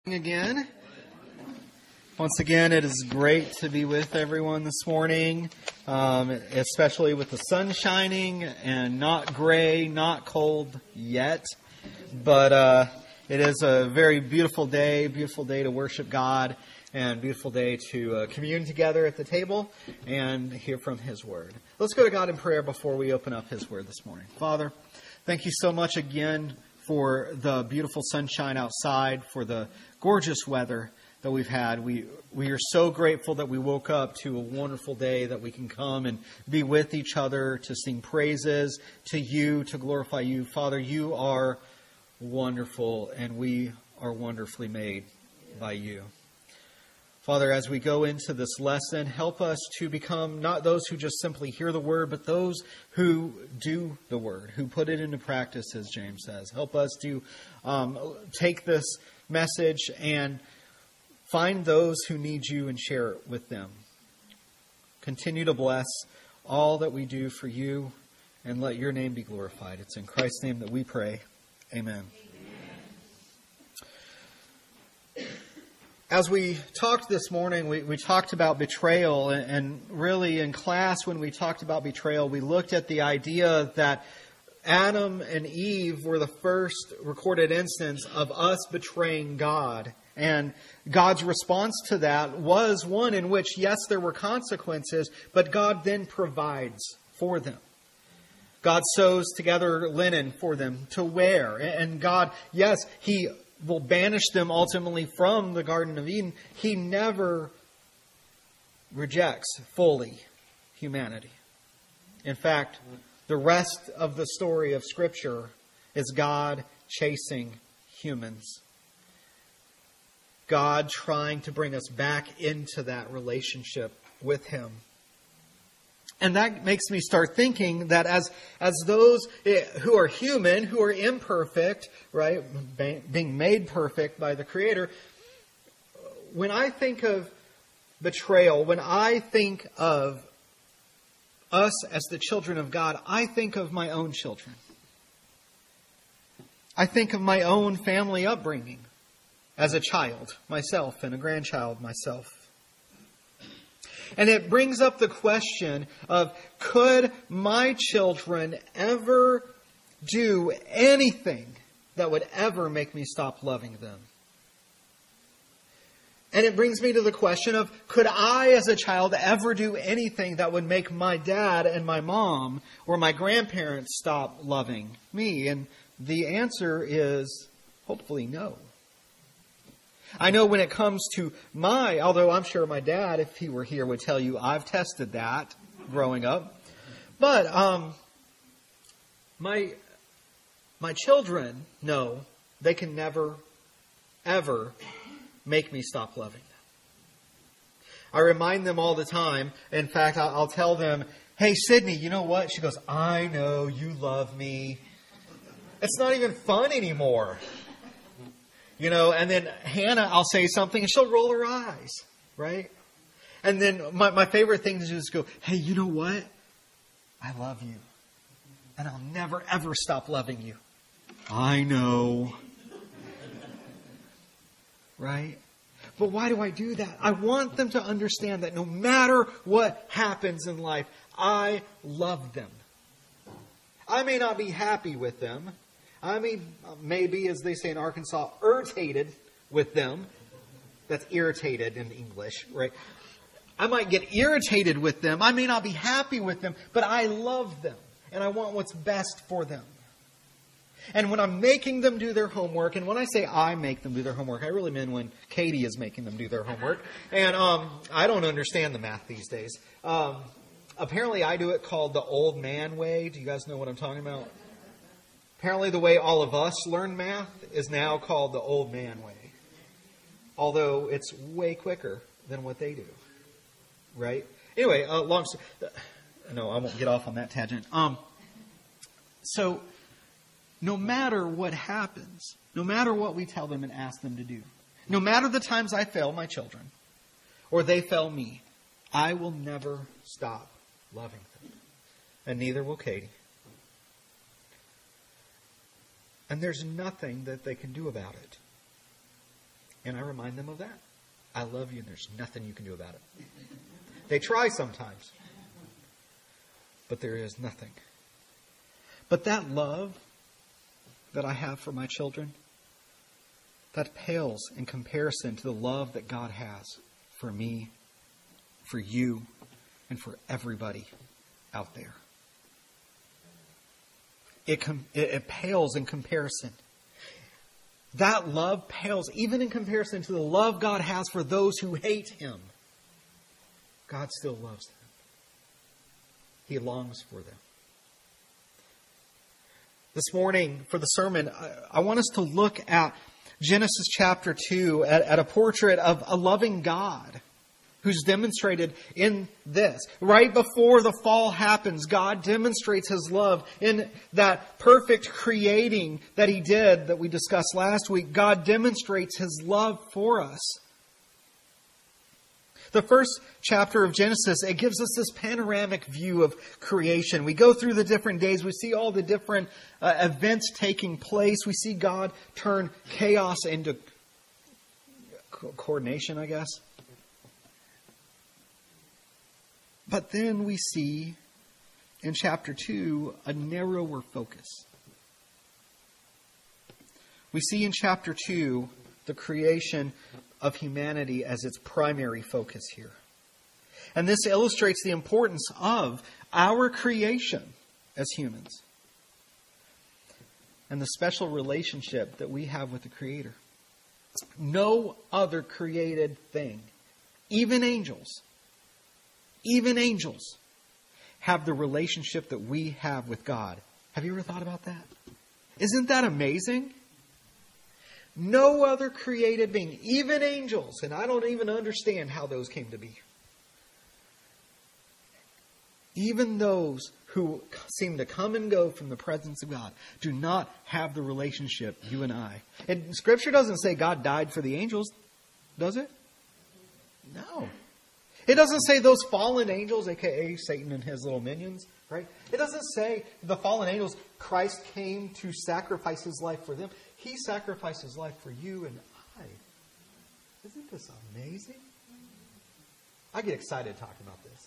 Again. Once again, it is great to be with everyone this morning, especially with the sun shining and not gray, not cold yet. But it is a very beautiful day to worship God, and beautiful day to commune together at the table and hear from His Word. Let's go to God in prayer before we open up His Word this morning. Father, thank you so much again for the beautiful sunshine outside, for the gorgeous weather that we've had. We are so grateful that we woke up to a wonderful day, that we can come and be with each other, to sing praises to you, to glorify you. Father, you are wonderful, and we are wonderfully made by you. Father, as we go into this lesson, help us to become not those who just simply hear the word, but those who do the word, who put it into practice, as James says. Help us to take this message and find those who need you and share it with them. Continue to bless all that we do for you, and let your name be glorified. It's in Christ's name that we pray. Amen. As we talked this morning, we talked about betrayal, and really in class when we talked about betrayal, we looked at the idea that Adam and Eve were the first recorded instance of us betraying God. And God's response to that was one in which, yes, there were consequences, but God then provides for them. God sews together linen for them to wear. And God, yes, He will banish them ultimately from the Garden of Eden. He never rejects fully humanity. In fact, the rest of the story of Scripture is God chasing humans. God trying to bring us back into that relationship with Him. And that makes me start thinking that as those who are human, who are imperfect, right, being made perfect by the Creator, when I think of betrayal, when I think of us as the children of God, I think of my own children. I think of my own family upbringing as a child myself and a grandchild myself. And it brings up the question of, could my children ever do anything that would ever make me stop loving them? And it brings me to the question of, could I as a child ever do anything that would make my dad and my mom or my grandparents stop loving me? And the answer is hopefully no. I know when it comes to although I'm sure my dad, if he were here, would tell you I've tested that growing up. But my children know they can never, ever make me stop loving them. I remind them all the time. In fact, I'll tell them, "Hey, Sydney, you know what?" She goes, "I know you love me." It's not even fun anymore. And then Hannah, I'll say something and she'll roll her eyes, right? And then my favorite thing to do is go, "Hey, you know what? I love you. And I'll never, ever stop loving you." I know. Right? But why do I do that? I want them to understand that no matter what happens in life, I love them. I may not be happy with them. I mean, maybe, as they say in Arkansas, irritated with them. That's irritated in English, right? I might get irritated with them. I may not be happy with them, but I love them. And I want what's best for them. And when I'm making them do their homework, and when I say I make them do their homework, I really mean when Katie is making them do their homework. And I don't understand the math these days. Apparently I do it called the old man way. Do you guys know what I'm talking about? Apparently the way all of us learn math is now called the old man way. Although it's way quicker than what they do. Right? Anyway, no, I won't get off on that tangent. So, no matter what happens, no matter what we tell them and ask them to do, no matter the times I fail my children, or they fail me, I will never stop loving them. And neither will Katie. And there's nothing that they can do about it. And I remind them of that. I love you and there's nothing you can do about it. They try sometimes. But there is nothing. But that love that I have for my children, that pales in comparison to the love that God has for me, for you, and for everybody out there. It pales in comparison. That love pales even in comparison to the love God has for those who hate Him. God still loves them. He longs for them. This morning, for the sermon, I want us to look at Genesis chapter 2, at a portrait of a loving God who's demonstrated in this. Right before the fall happens, God demonstrates His love in that perfect creating that He did, that we discussed last week. God demonstrates His love for us. The first chapter of Genesis, it gives us this panoramic view of creation. We go through the different days. We see all the different events taking place. We see God turn chaos into coordination, I guess. But then we see in chapter 2 a narrower focus. We see in chapter 2 the creation of humanity as its primary focus here. And this illustrates the importance of our creation as humans and the special relationship that we have with the Creator. No other created thing, even angels, have the relationship that we have with God. Have you ever thought about that? Isn't that amazing? No other created being, even angels, and I don't even understand how those came to be. Even those who seem to come and go from the presence of God do not have the relationship you and I. And Scripture doesn't say God died for the angels, does it? No. It doesn't say those fallen angels, aka Satan and his little minions, right? It doesn't say the fallen angels, Christ came to sacrifice His life for them. He sacrificed His life for you and I. Isn't this amazing? I get excited talking about this.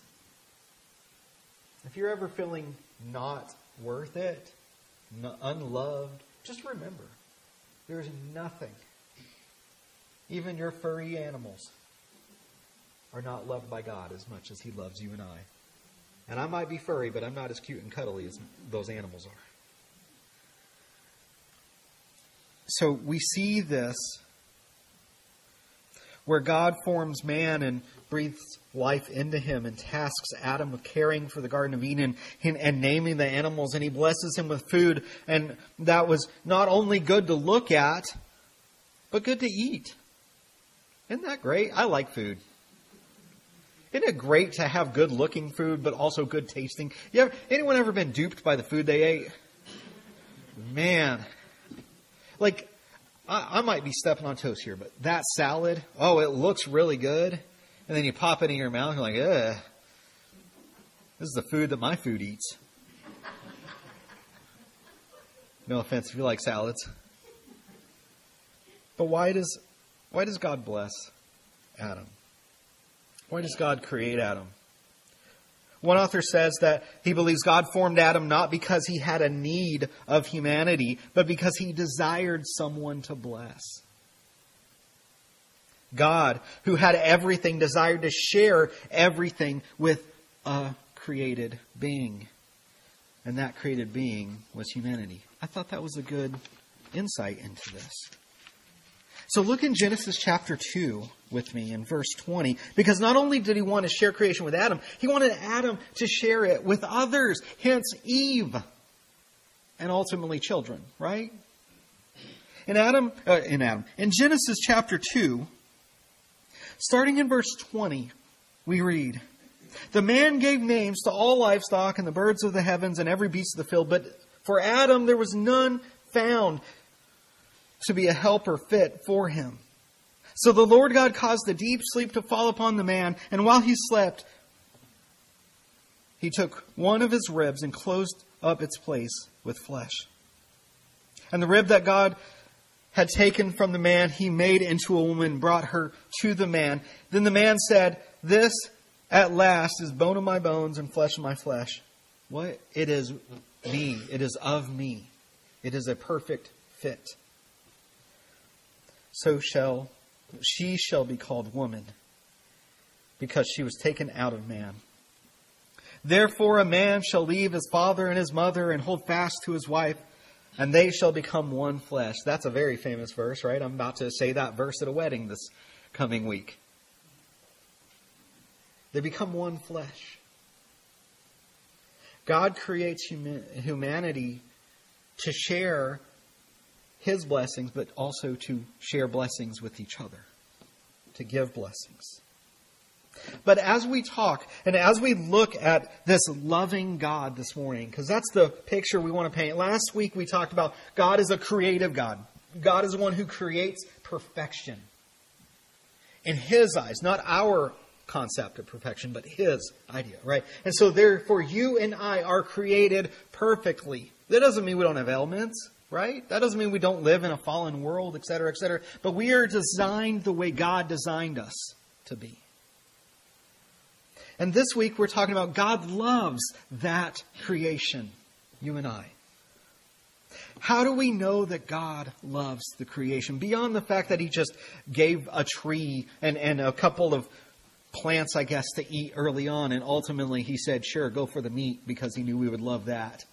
If you're ever feeling not worth it, unloved, just remember, there's nothing. Even your furry animals are not loved by God as much as He loves you and I. And I might be furry, but I'm not as cute and cuddly as those animals are. So we see this where God forms man and breathes life into him and tasks Adam with caring for the Garden of Eden and naming the animals, and He blesses him with food. And that was not only good to look at, but good to eat. Isn't that great? I like food. Isn't it great to have good looking food, but also good tasting? Anyone ever been duped by the food they ate? Man. Like, I might be stepping on toes here, but that salad, it looks really good. And then you pop it in your mouth and you're like, ugh. This is the food that my food eats. No offense if you like salads. But why does God bless Adam? Why does God create Adam? One author says that he believes God formed Adam not because he had a need of humanity, but because He desired someone to bless. God, who had everything, desired to share everything with a created being. And that created being was humanity. I thought that was a good insight into this. So look in Genesis chapter 2 with me in verse 20. Because not only did He want to share creation with Adam, He wanted Adam to share it with others. Hence Eve. And ultimately children, right? In Genesis chapter 2, starting in verse 20, we read, "The man gave names to all livestock and the birds of the heavens and every beast of the field, but for Adam there was none found to be a helper fit for him. So the Lord God caused a deep sleep to fall upon the man, and while he slept, He took one of his ribs and closed up its place with flesh. And the rib that God had taken from the man he made into a woman, brought her to the man. Then the man said, "This at last is bone of my bones and flesh of my flesh." What? It is me. It is of me. It is a perfect fit. So she shall be called woman, because she was taken out of man. Therefore a man shall leave his father and his mother and hold fast to his wife, and they shall become one flesh. That's a very famous verse, right? I'm about to say that verse at a wedding this coming week. They become one flesh. God creates humanity to share His blessings, but also to share blessings with each other, to give blessings. But as we talk and as we look at this loving God this morning, because that's the picture we want to paint. Last week we talked about God is a creative God. God is the one who creates perfection. In His eyes, not our concept of perfection, but His idea, right? And so therefore you and I are created perfectly. That doesn't mean we don't have elements, right? That doesn't mean we don't live in a fallen world, etc., etc. But we are designed the way God designed us to be. And this week we're talking about God loves that creation, you and I. How do we know that God loves the creation? Beyond the fact that He just gave a tree and a couple of plants, I guess, to eat early on. And ultimately He said, sure, go for the meat, because He knew we would love that.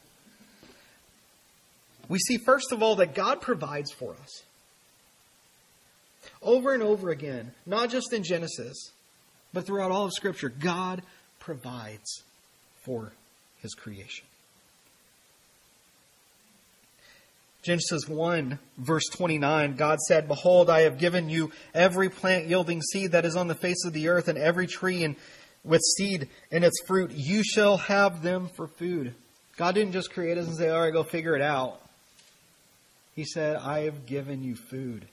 We see, first of all, that God provides for us. Over and over again, not just in Genesis, but throughout all of Scripture, God provides for His creation. Genesis 1, verse 29, God said, "Behold, I have given you every plant yielding seed that is on the face of the earth, and every tree with seed in its fruit. You shall have them for food." God didn't just create us and say, all right, go figure it out. He said, I have given you food.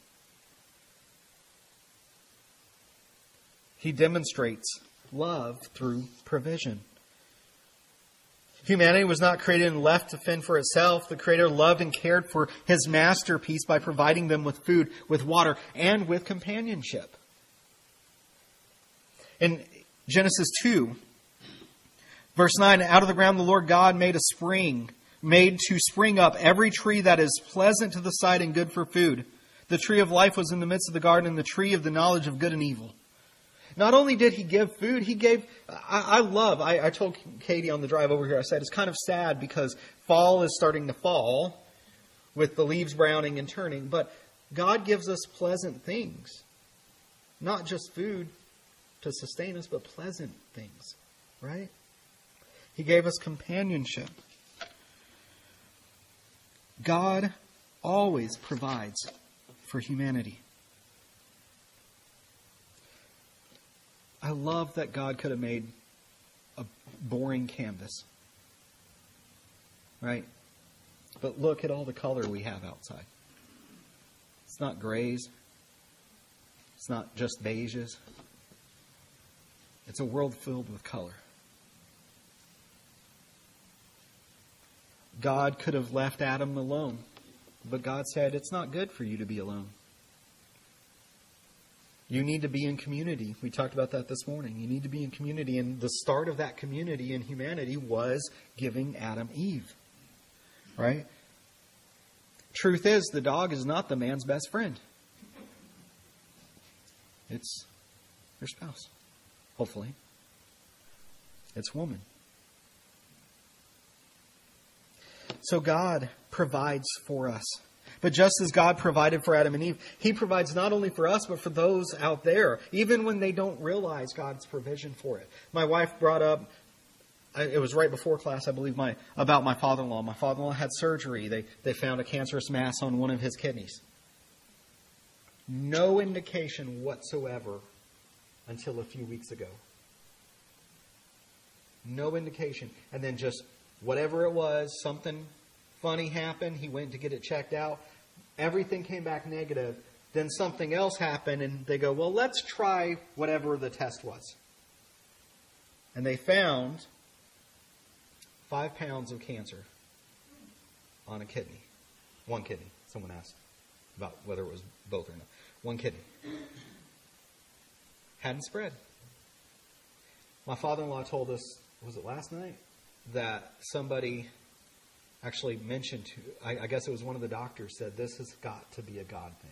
He demonstrates love through provision. Humanity was not created and left to fend for itself. The Creator loved and cared for His masterpiece by providing them with food, with water, and with companionship. In Genesis 2, verse 9, out of the ground the Lord God made to spring up every tree that is pleasant to the sight and good for food. The tree of life was in the midst of the garden, and the tree of the knowledge of good and evil. Not only did He give food, He gave... I told Katie on the drive over here, I said it's kind of sad because fall is starting to fall with the leaves browning and turning. But God gives us pleasant things. Not just food to sustain us, but pleasant things. Right? He gave us companionship. God always provides for humanity. I love that God could have made a boring canvas. Right? But look at all the color we have outside. It's not grays. It's not just beiges. It's a world filled with color. God could have left Adam alone. But God said, it's not good for you to be alone. You need to be in community. We talked about that this morning. You need to be in community. And the start of that community in humanity was giving Adam Eve. Right? Truth is, the dog is not the man's best friend. It's your spouse. Hopefully. It's woman. So God provides for us. But just as God provided for Adam and Eve, He provides not only for us, but for those out there, even when they don't realize God's provision for it. My wife brought up, it was right before class, I believe, about my father-in-law. My father-in-law had surgery. They found a cancerous mass on one of his kidneys. No indication whatsoever until a few weeks ago. No indication. And then just whatever it was, something funny happened. He went to get it checked out. Everything came back negative. Then something else happened, and they go, well, let's try whatever the test was. And they found 5 pounds of cancer on a kidney. One kidney, someone asked. about whether it was both or not. One kidney. Hadn't spread. My father-in-law told us, was it last night, that somebody actually mentioned to, I guess it was one of the doctors, said this has got to be a God thing.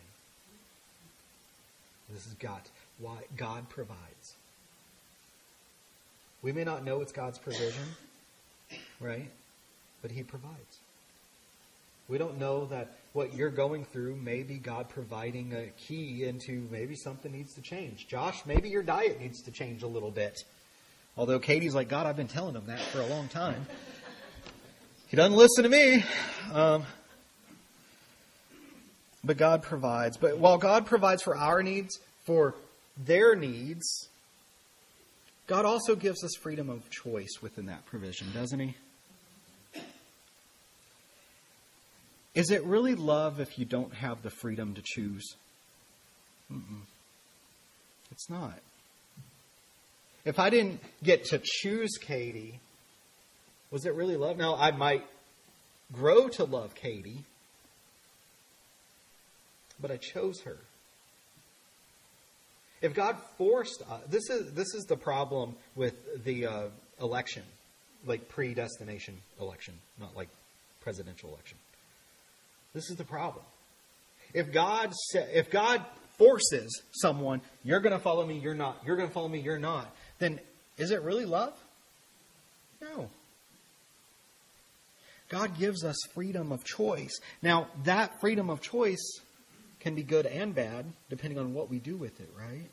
This has got, why God provides. We may not know it's God's provision, right? But He provides. We don't know that what you're going through may be God providing a key into maybe something needs to change. Josh, maybe your diet needs to change a little bit. Although Katie's like, God, I've been telling him that for a long time. He doesn't listen to me. But God provides. But while God provides for our needs, for their needs, God also gives us freedom of choice within that provision, doesn't He? Is it really love if you don't have the freedom to choose? It's not. If I didn't get to choose Katie, was it really love? Now, I might grow to love Katie, but I chose her. If God forced us, this is the problem with the election, like predestination election, not like presidential election. This is the problem. If God forces someone, you're going to follow me, you're not. You're going to follow me, you're not. Then is it really love? No. God gives us freedom of choice. Now, that freedom of choice can be good and bad, depending on what we do with it, right?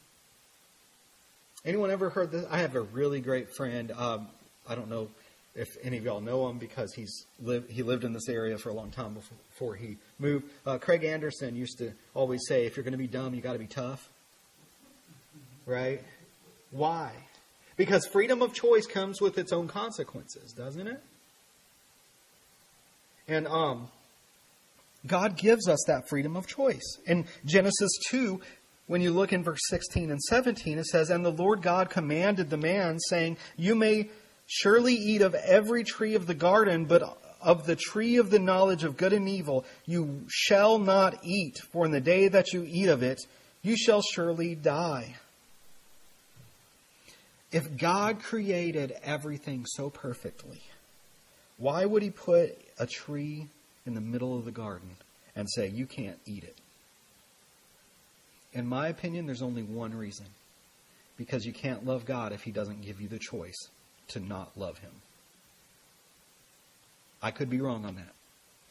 Anyone ever heard this? I have a really great friend. I don't know if any of y'all know him because he lived in this area for a long time before he moved. Craig Anderson used to always say, if you're going to be dumb, you got to be tough. Right? Why? Because freedom of choice comes with its own consequences, doesn't it? And God gives us that freedom of choice. In Genesis 2, when you look in verse 16 and 17, it says, And the Lord God commanded the man, saying, You may surely eat of every tree of the garden, but of the tree of the knowledge of good and evil you shall not eat, for in the day that you eat of it, you shall surely die. If God created everything so perfectly, why would He put a tree in the middle of the garden and say, you can't eat it? In my opinion, there's only one reason. Because you can't love God if He doesn't give you the choice to not love Him. I could be wrong on that.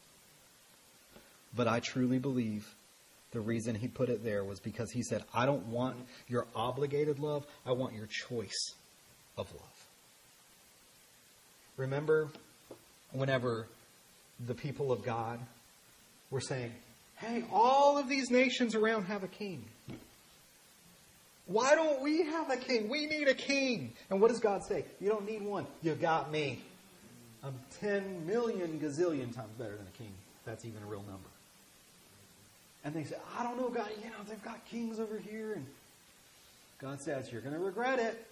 But I truly believe the reason He put it there was because He said, I don't want your obligated love. I want your choice of love. Remember whenever the people of God were saying, hey, all of these nations around have a king. Why don't we have a king? We need a king. And what does God say? You don't need one. You got me. I'm 10 million gazillion times better than a king. That's even a real number. And they say, I don't know, God, they've got kings over here. And God says, you're going to regret it.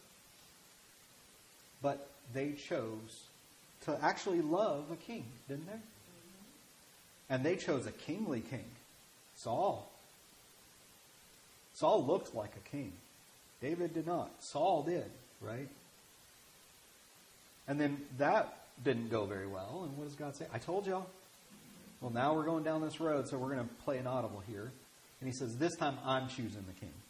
But they chose to actually love a king, didn't they? And they chose a kingly king, Saul. Saul looked like a king. David did not. Saul did, right? And then that didn't go very well. And what does God say? I told y'all. Well, now we're going down this road, so we're going to play an audible here. And He says, this time I'm choosing the king.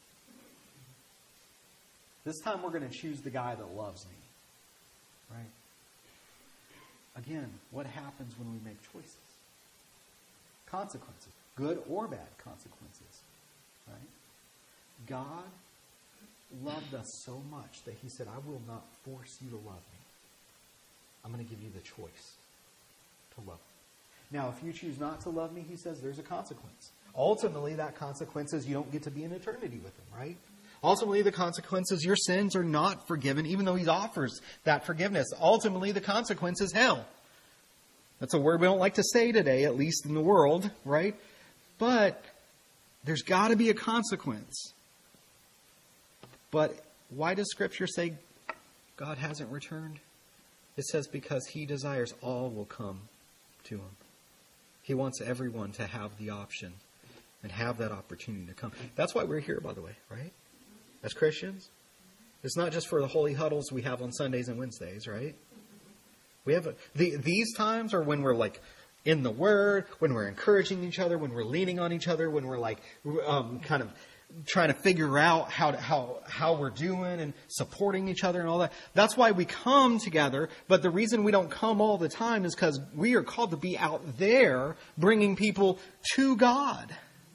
This time we're going to choose the guy that loves me. Right? Again, what happens when we make choices? Consequences. Good or bad consequences. Right? God loved us so much that He said, I will not force you to love me. I'm going to give you the choice to love me. Now, if you choose not to love me, He says there's a consequence. Ultimately, that consequence is you don't get to be in eternity with Him, right? Ultimately, the consequence is your sins are not forgiven, even though He offers that forgiveness. Ultimately, the consequence is hell. That's a word we don't like to say today, at least in the world, right? But there's got to be a consequence. But why does Scripture say God hasn't returned? It says because He desires all will come to Him. He wants everyone to have the option and have that opportunity to come. That's why we're here, by the way, right? As Christians. It's not just for the holy huddles we have on Sundays and Wednesdays, right? We have these times are when we're like in the Word, when we're encouraging each other, when we're leaning on each other, when we're like kind of trying to figure out how we're doing and supporting each other and all that. That's why we come together. But the reason we don't come all the time is because we are called to be out there bringing people to God.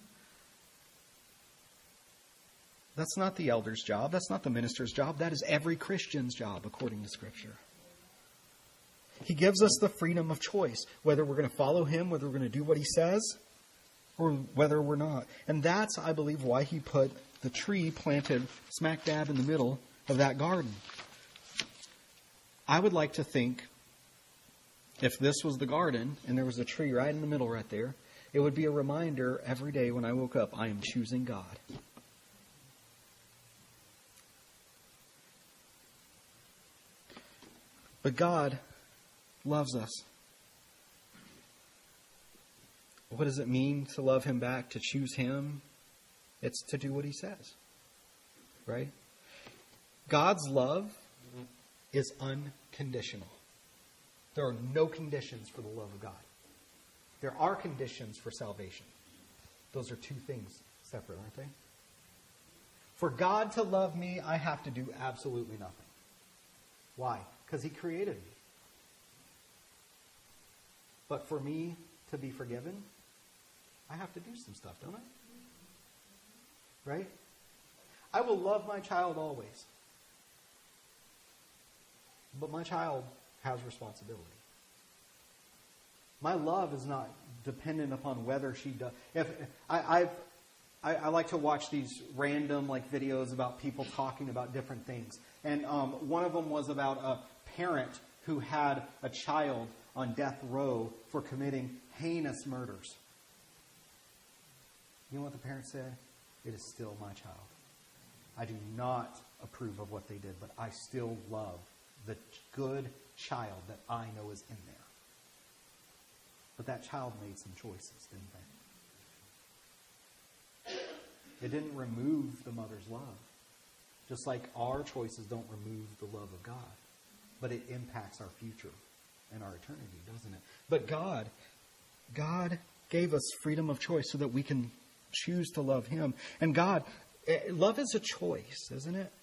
That's not the elder's job. That's not the minister's job. That is every Christian's job, according to Scripture. He gives us the freedom of choice, whether we're going to follow Him, whether we're going to do what He says, or whether we're not. And that's, I believe, why He put the tree planted smack dab in the middle of that garden. I would like to think if this was the garden and there was a tree right in the middle right there, it would be a reminder every day when I woke up, I am choosing God. But God loves us. What does it mean to love Him back, to choose Him? It's to do what He says. Right? God's love is unconditional. There are no conditions for the love of God. There are conditions for salvation. Those are two things separate, aren't they? For God to love me, I have to do absolutely nothing. Why? Because He created me. But for me to be forgiven, I have to do some stuff, don't I? Right? I will love my child always. But my child has responsibility. My love is not dependent upon whether she does. I like to watch these random videos about people talking about different things. And one of them was about a parent who had a child on death row for committing heinous murders. You know what the parent said? It is still my child. I do not approve of what they did, but I still love the good child that I know is in there. But that child made some choices, didn't they? It didn't remove the mother's love. Just like our choices don't remove the love of God. But it impacts our future and our eternity, doesn't it? But God gave us freedom of choice so that we can choose to love Him. And love is a choice, isn't it?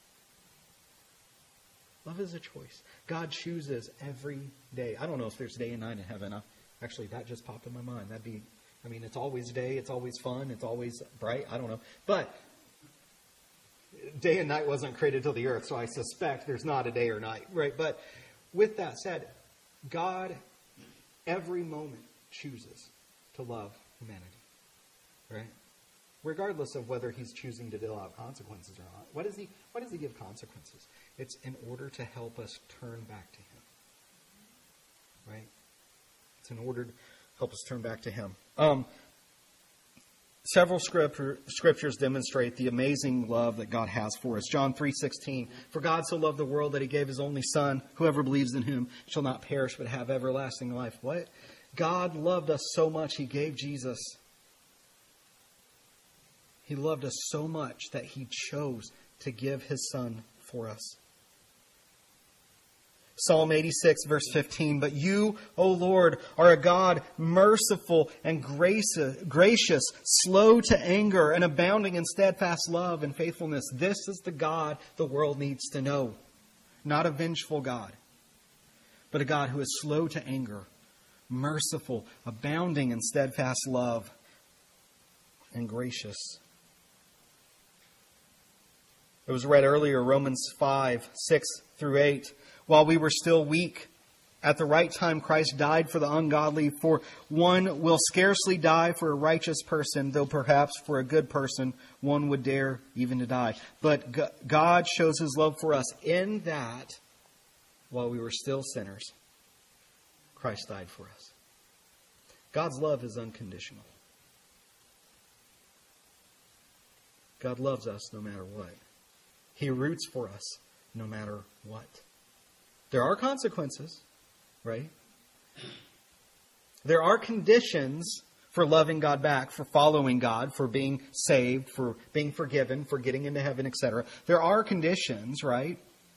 Love is a choice. God chooses every day. I don't know if there's day and night in heaven. Actually, that just popped in my mind. It's always day. It's always fun. It's always bright. I don't know. But day and night wasn't created till the earth, so I suspect there's not a day or night, right? But with that said, God, every moment, chooses to love humanity, right? Regardless of whether He's choosing to deal out consequences or not. Why does He give consequences? It's in order to help us turn back to Him, right? It's in order to help us turn back to Him. Several scriptures demonstrate the amazing love that God has for us. John 3:16, for God so loved the world that He gave His only Son. Whoever believes in Him shall not perish but have everlasting life. What? God loved us so much He gave Jesus. He loved us so much that He chose to give His Son for us. Psalm 86, verse 15, but You, O Lord, are a God merciful and gracious, slow to anger, and abounding in steadfast love and faithfulness. This is the God the world needs to know. Not a vengeful God, but a God who is slow to anger, merciful, abounding in steadfast love, and gracious. It was read earlier, Romans 5, 6 through 8. While we were still weak, at the right time Christ died for the ungodly. For one will scarcely die for a righteous person, though perhaps for a good person one would dare even to die. But God shows His love for us in that while we were still sinners, Christ died for us. God's love is unconditional. God loves us no matter what. He roots for us no matter what. There are consequences, right? There are conditions for loving God back, for following God, for being saved, for being forgiven, for getting into heaven, etc. There are conditions, right?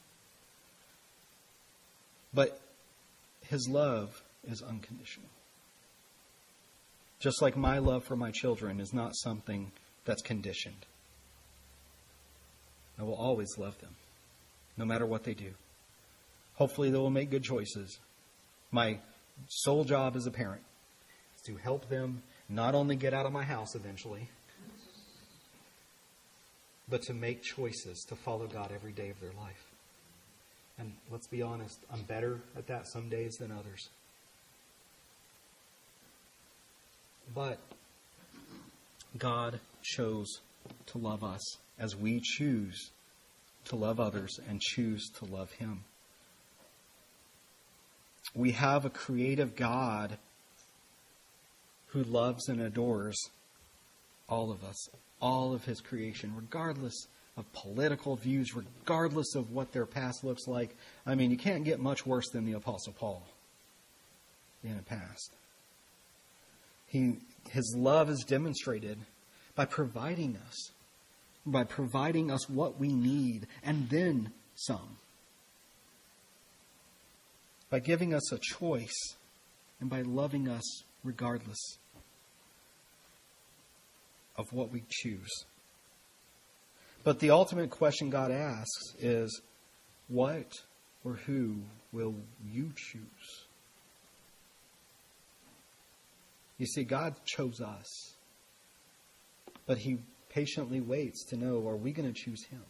But His love is unconditional. Just like my love for my children is not something that's conditioned. I will always love them, no matter what they do. Hopefully they will make good choices. My sole job as a parent is to help them not only get out of my house eventually, but to make choices to follow God every day of their life. And let's be honest, I'm better at that some days than others. But God chose to love us as we choose to love others and choose to love Him. We have a creative God who loves and adores all of us, all of His creation, regardless of political views, regardless of what their past looks like. I mean, you can't get much worse than the Apostle Paul in the past. His love is demonstrated by providing us what we need, and then some. By giving us a choice, and by loving us regardless of what we choose. But the ultimate question God asks is, what or who will you choose? You see, God chose us, but He patiently waits to know, are we going to choose Him?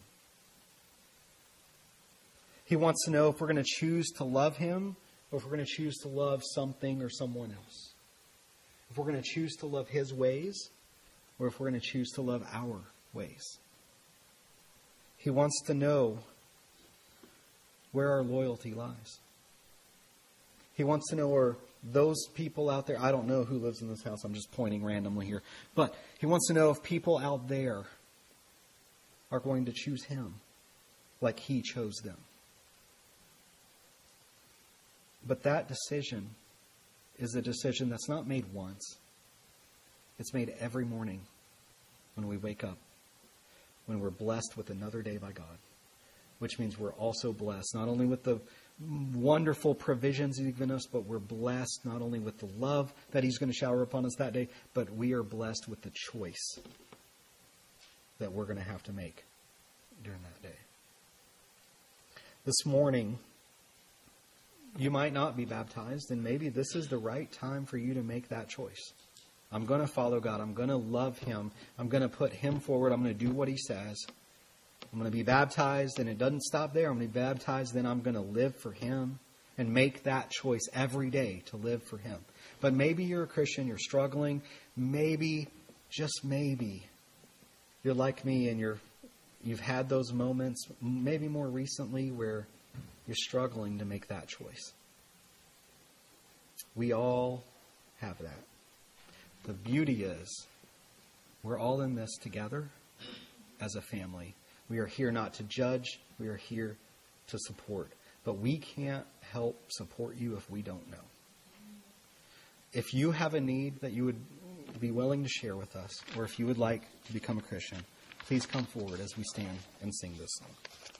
He wants to know if we're going to choose to love Him or if we're going to choose to love something or someone else. If we're going to choose to love His ways or if we're going to choose to love our ways. He wants to know where our loyalty lies. He wants to know where those people out there, I don't know who lives in this house, I'm just pointing randomly here, but He wants to know if people out there are going to choose Him like He chose them. But that decision is a decision that's not made once. It's made every morning when we wake up, when we're blessed with another day by God, which means we're also blessed not only with the wonderful provisions He's given us, but we're blessed not only with the love that He's going to shower upon us that day, but we are blessed with the choice that we're going to have to make during that day. This morning, you might not be baptized, and maybe this is the right time for you to make that choice. I'm going to follow God. I'm going to love Him. I'm going to put Him forward. I'm going to do what He says. I'm going to be baptized, and it doesn't stop there. I'm going to be baptized, then I'm going to live for Him and make that choice every day to live for Him. But maybe you're a Christian, you're struggling. Maybe, just maybe, you're like me and you've had those moments, maybe more recently, where you're struggling to make that choice. We all have that. The beauty is, we're all in this together as a family. We are here not to judge. We are here to support. But we can't help support you if we don't know. If you have a need that you would be willing to share with us, or if you would like to become a Christian, please come forward as we stand and sing this song.